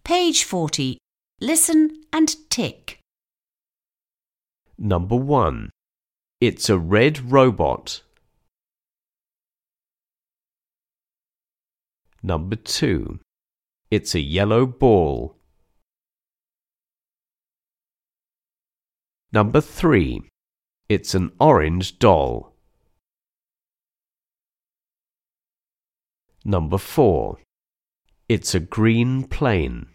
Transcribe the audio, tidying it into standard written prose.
Page 40. Listen and tick. Number 1. It's a red robot. Number 2. It's a yellow ball. Number 3. It's an orange doll. Number 4. It's a green plane.